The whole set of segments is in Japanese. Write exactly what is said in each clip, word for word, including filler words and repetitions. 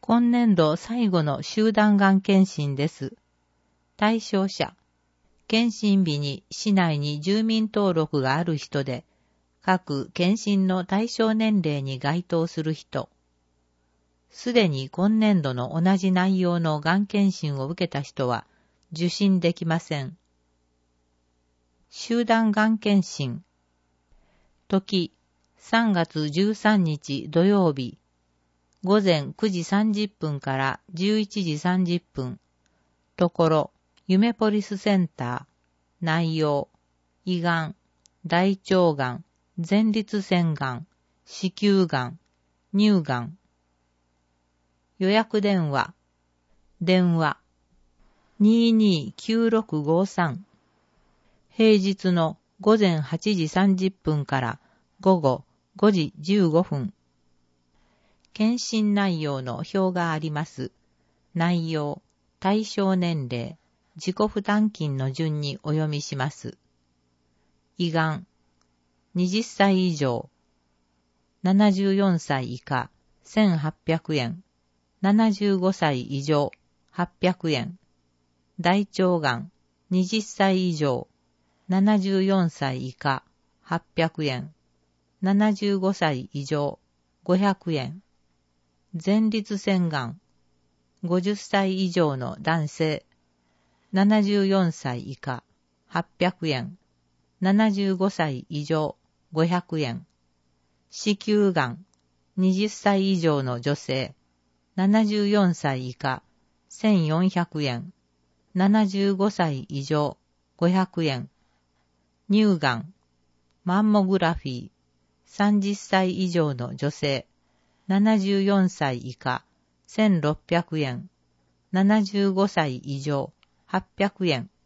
今年度最後の集団がん検診です。対象者、検診日に市内に住民登録がある人で、各検診の対象年齢に該当する人、すでに今年度の同じ内容のがん検診を受けた人は受診できません。集団がん検診。時、さんがつじゅうさんにち土曜日、ごぜんくじさんじゅっぷんからじゅういちじさんじゅっぷん。ところ、ゆめポリスセンター。内容、胃がん、大腸がん、前立腺がん、子宮がん、乳がん。予約電話。電話。にーにーきゅうろくごさん。平日のごぜんはちじさんじゅっぷんから午後ごじじゅうごふん。検診内容の表があります。内容、対象年齢、自己負担金の順にお読みします。胃がん、はたち以上、ななじゅうよんさい以下、せんはっぴゃくえん、ななじゅうごさい以上、はっぴゃくえん。大腸がん、はたち以上、ななじゅうよんさい以下、はっぴゃくえん、ななじゅうごさい以上、ごひゃくえん。前立腺がん、ごじゅっさい以上の男性、ななじゅうよんさい以下、はっぴゃくえん、ななじゅうごさい以上、ごひゃくえん。子宮がん、はたち以上の女性、ななじゅうよんさい以下、せんよんひゃくえん、ななじゅうごさい以上、ごひゃくえん。乳がん、マンモグラフィー、さんじゅっさい以上の女性、ななじゅうよんさい以下、せんろっぴゃくえん、ななじゅうごさい以上、はっぴゃくえん。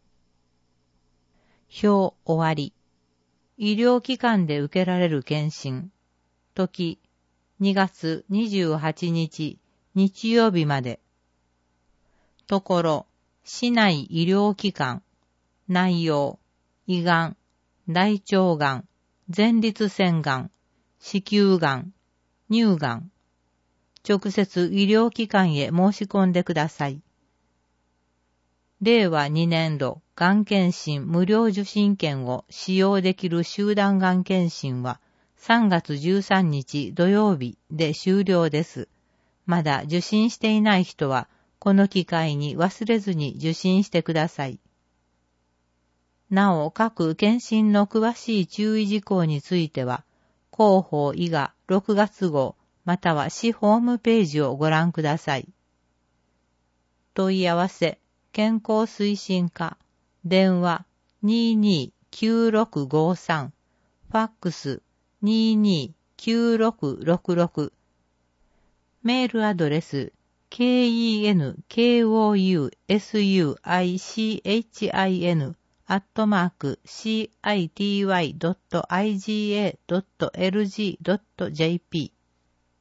表終わり。医療機関で受けられる検診。時、にがつにじゅうはちにち、日曜日まで。ところ、市内医療機関。内容、胃がん、大腸がん、前立腺がん、子宮がん、乳がん。直接医療機関へ申し込んでください。れいわにねんどがん検診無料受診券を使用できる集団がん検診はさんがつじゅうさんにち土曜日で終了です。まだ受診していない人はこの機会に忘れずに受診してください。なお各検診の詳しい注意事項については広報医がろくがつごうまたは市ホームページをご覧ください。問い合わせ健康推進課、電話にーにーきゅうろくごさん、ファックスにーにーきゅうろくろくろく、メールアドレス ケーイーエヌケーオーユーエスユーアイシーエイチアイエヌ アットマーク シーアイティーワイドットアイジーエードットエルジードットジェーピー。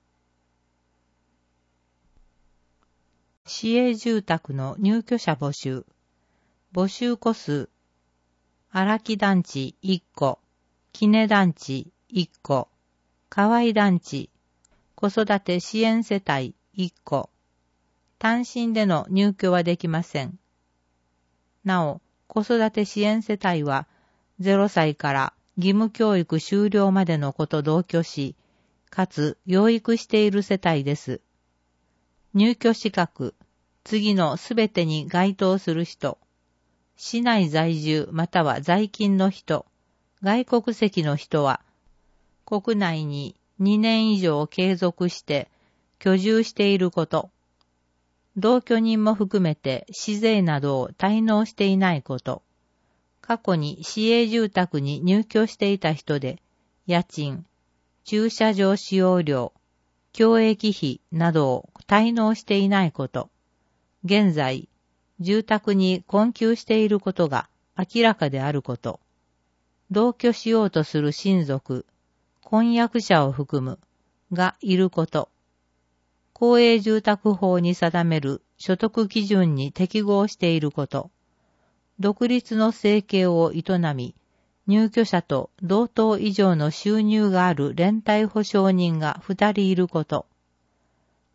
市営住宅の入居者募集。募集戸数。荒木団地いっこ、きね団地いっこ、河合団地、子育て支援世帯いっこ。単身での入居はできません。なお、子育て支援世帯はゼロさいから義務教育終了までの子と同居し、かつ養育している世帯です。入居資格、次のすべてに該当する人、市内在住または在勤の人、外国籍の人は、国内ににねん以上継続して居住していること、同居人も含めて市税などを滞納していないこと、過去に市営住宅に入居していた人で、家賃、駐車場使用料、教育費などを滞納していないこと、現在、住宅に困窮していることが明らかであること、同居しようとする親族、婚約者を含む、がいること、公営住宅法に定める所得基準に適合していること、独立の生計を営み、入居者と同等以上の収入がある連帯保証人がふたりいること、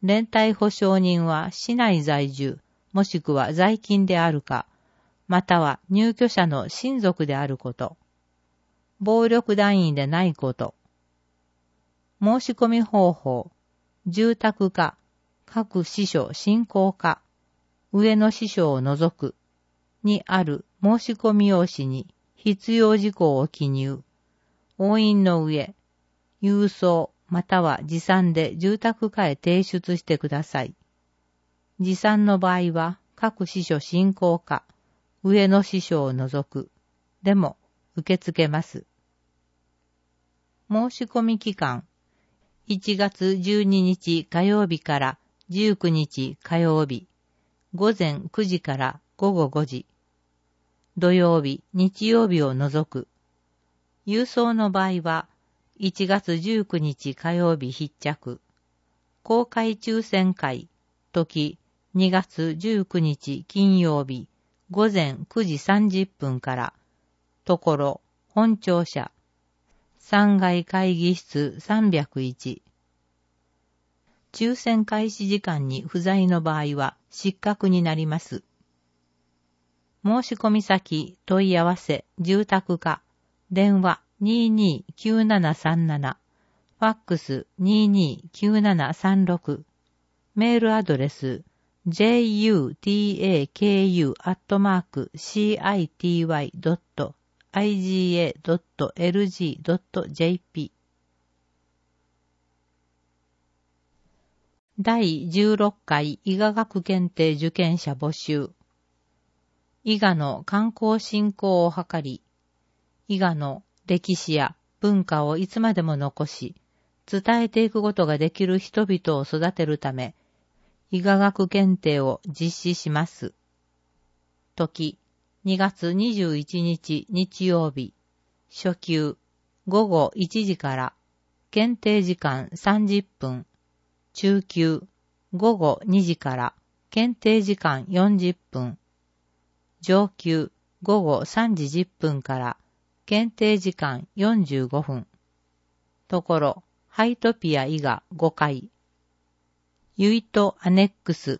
連帯保証人は市内在住、もしくは在勤であるか、または入居者の親族であること。暴力団員でないこと。申し込み方法、住宅課、各支所進行課、上の支所を除く、にある申し込み用紙に必要事項を記入。押印の上、郵送または持参で住宅課へ提出してください。持参の場合は各支所進行課、上の支所を除く、でも受け付けます。申し込み期間、いちがつじゅうににち火曜日からじゅうくにち火曜日、ごぜんくじからごごごじ、土曜日、日曜日を除く。郵送の場合はいちがつじゅうくにち火曜日必着。公開抽選会、時にがつじゅうくにち金曜日、ごぜんくじさんじゅっぷんから、ところ、本庁舎、さんがい会議室さんびゃくいち。抽選開始時間に不在の場合は失格になります。申し込み先、問い合わせ、住宅課、電話にーにーきゅうななさんなな、ファックスにーにーきゅうななさんろく、メールアドレス、ジェイユーティーエーケーユー アットマーク シーアイティーワイ ドット アイジーエー ドット エルジー ドット ジェーピー。だいじゅうろっかい医科学検定受験者募集。医科の観光振興を図り、医科の歴史や文化をいつまでも残し、伝えていくことができる人々を育てるため、医科学検定を実施します。時、にがつにじゅういちにち日曜日、初級、ごごいちじから、検定時間さんじゅっぷん、中級、ごごにじから、検定時間よんじゅっぷん、上級、ごごさんじじゅっぷんから、検定時間よんじゅうごふん。ところ、ハイトピア医がごかい。ユイトアネックス。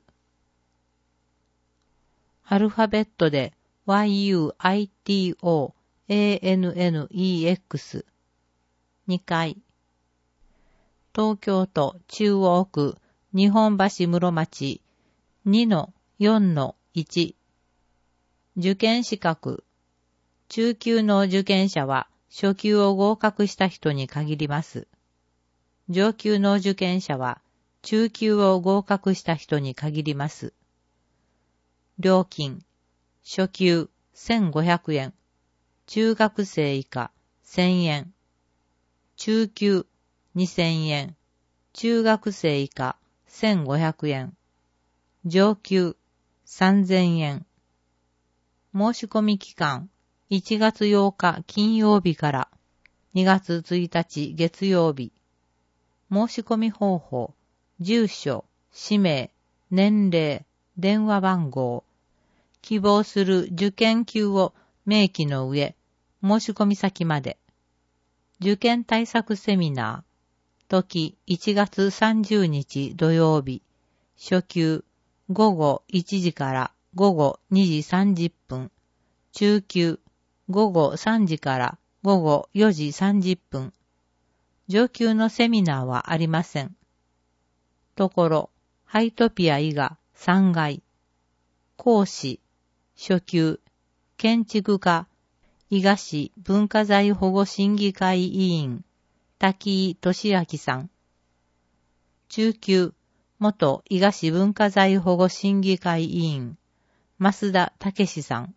アルファベットで ワイユーアイティーオーエーエヌエヌイーエックス。にかい。東京都中央区日本橋室町 にのよんのいち。受験資格。中級の受験者は初級を合格した人に限ります。上級の受験者は中級を合格した人に限ります。料金。初級せんごひゃくえん。中学生以下せんえん。中級にせんえん。中学生以下せんごひゃくえん。上級さんぜんえん。申し込み期間いちがつようか金曜日からにがつついたち月曜日。申し込み方法、住所、氏名、年齢、電話番号、希望する受験級を明記の上、申し込み先まで。受験対策セミナー、時いちがつさんじゅうにち土曜日、初級ごごいちじからごごにじさんじゅっぷん、中級ごごさんじからごごよじさんじゅっぷん。上級のセミナーはありません。ところ、ハイトピア医がさんがい。講師、初級、建築家、伊賀市文化財保護審議会委員、滝井俊明さん。中級、元伊賀市文化財保護審議会委員、増田武さん。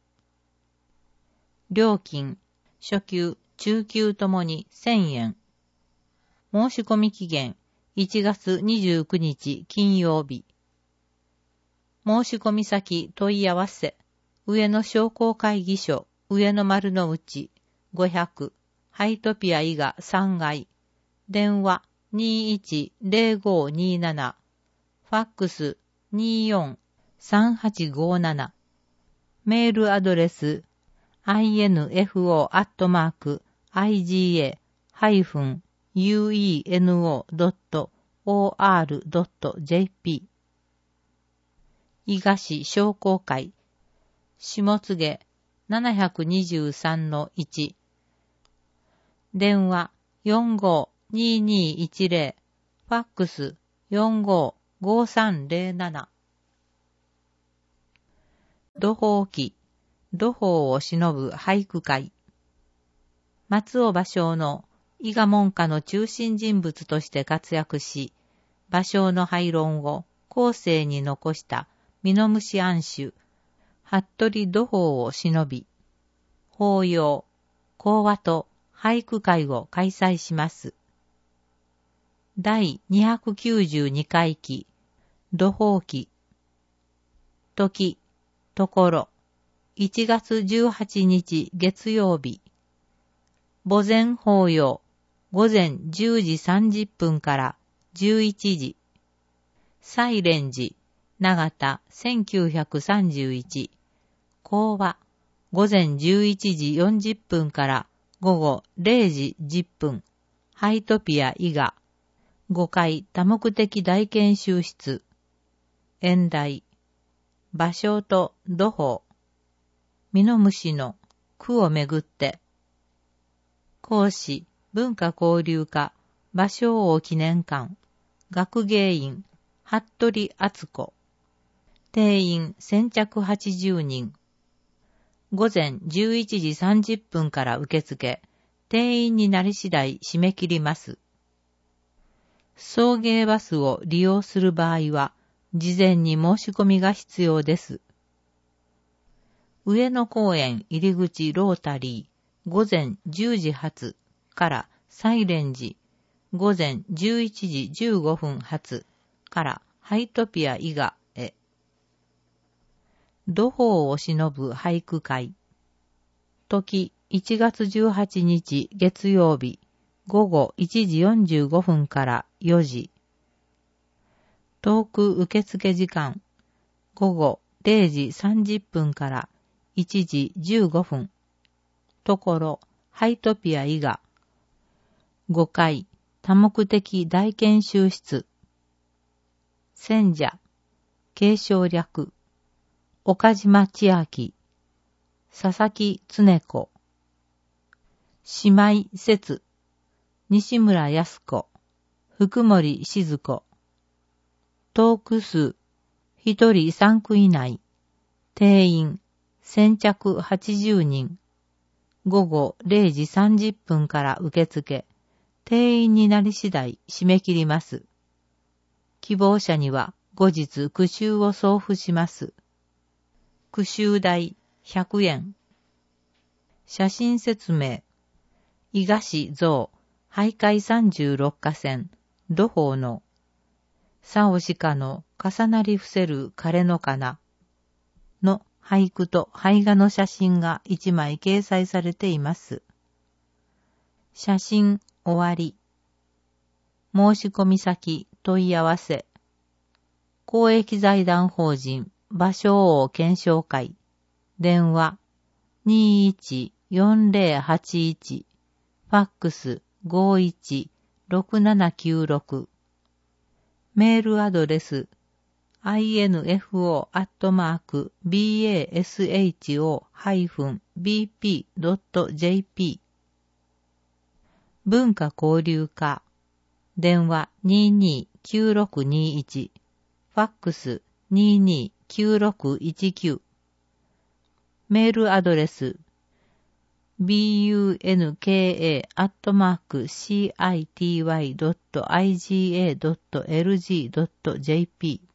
料金、初級、中級ともにせんえん。申し込み期限、いちがつにじゅうくにち金曜日。申し込み先問い合わせ、上野商工会議所、上野丸の内、ごひゃく、ハイトピア伊賀さんがい、電話にいちゼロごになな、ファックスによんさんはちごなな、メールアドレス、インフオー アットマーク アイジーエー ハイフン ユーイーエヌオー ドットオーアールドットジェーピー 伊賀市商工会下柘 ななににさんのいち 電話 よんごーにーにーいちゼロ ファックス よんごーごーさんゼロなな土法記土法を偲ぶ俳句会松尾芭蕉の伊賀門下の中心人物として活躍し、芭蕉の俳論を後世に残した蓑虫庵主、服部土法を偲び、法要、講話と俳句会を開催します。第にひゃくきゅうじゅうにかい期、土法記。時、ところ、いちがつじゅうはちにち月曜日。墓前法要、午前じゅうじさんじゅっぷんからじゅういちじ。西蓮寺、長田せんきゅうひゃくさんじゅういち。講話、午前じゅういちじよんじゅっぷんから午後れいじじゅっぷん。ハイトピア伊賀。ごかい多目的大研修室。演題。芭蕉と土法。蓑虫の句をめぐって。講師、文化交流課、芭蕉王記念館、学芸員、服部敦子。定員先着はちじゅうにん。午前じゅういちじさんじゅっぷんから受付、定員になり次第締め切ります。送迎バスを利用する場合は、事前に申し込みが必要です。上野公園入り口ロータリー、午前じゅうじ発から西蓮寺、午前じゅういちじじゅうごふん発からハイトピア伊賀へ。土法を偲ぶ俳句会。時いちがつじゅうはちにち月曜日、午後いちじよんじゅうごふんからよじ。トーク受付時間、午後れいじさんじゅっぷんからいちじじゅうごふん。ところ、ハイトピア伊賀。ごかい、多目的大研修室。選者、継承略。岡島千秋。佐々木常子。姉妹節。西村康子。福森静子。トーク数、一人三区以内。定員、先着はちじゅうにん。午後れいじさんじゅっぷんから受付、定員になり次第締め切ります。希望者には後日句集を送付します。句集代ひゃくえん。写真説明。伊賀市像、俳諧さんじゅうろっかせん、土法の、さおしかの重なり伏せる枯の花の俳句と俳画の写真が一枚掲載されています。写真終わり。申し込み先問い合わせ。公益財団法人芭蕉王検証会。電話 にーいちよんぜろはちいち。ファックス ごーいちろくななきゅうろく。メールアドレスアイエヌエフオー アットマーク ビーエーエスエイチオー ビーピー ドット ジェーピー 文化交流課電話 にーにーきゅうろくにいち ファックス にーにーきゅうろくいちきゅう メールアドレス ビーユーエヌケーエー アットマーク シーアイティーワイ ドット アイジーエー ドット エルジー ドット ジェーピー